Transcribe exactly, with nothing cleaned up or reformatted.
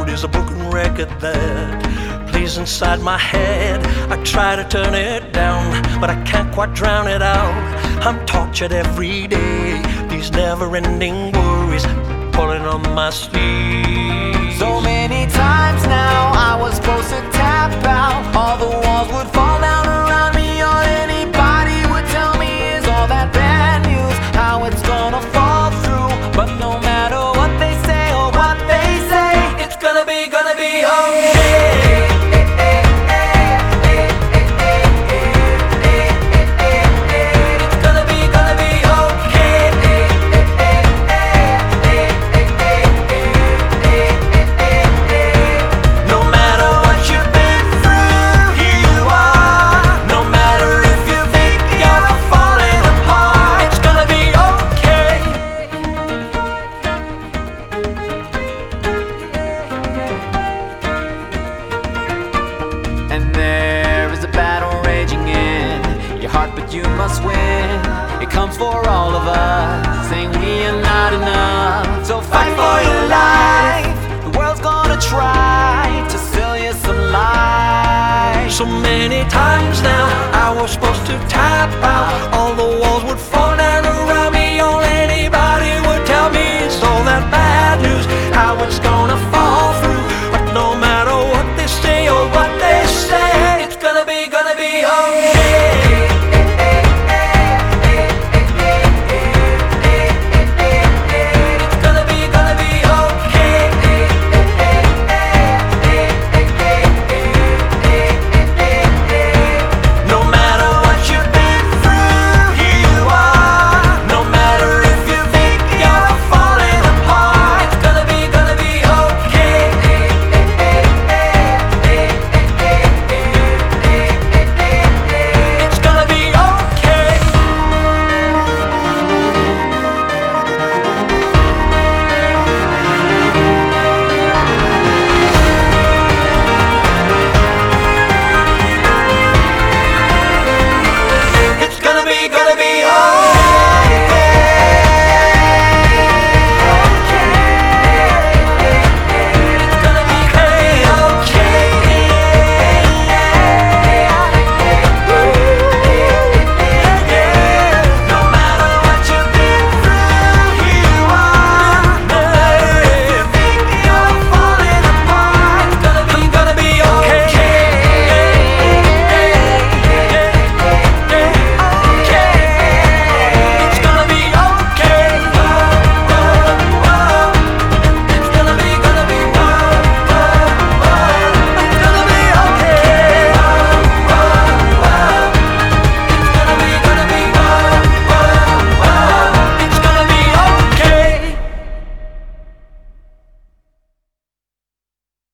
world is a broken record that plays inside my head. I try to turn it down, but I can't quite drown it out. I'm tortured every day, these never-ending worries pulling on my sleeve. So many times now I was supposed to tap out, all the walls would fall down around me. All anybody would tell me is all that bad news, how it's gonna fall through. But no matter what they say or what they say, it's gonna be, gonna be okay. And there is a battle raging in your heart, but you must win. It comes for all of us, saying we are not enough. So fight for your life.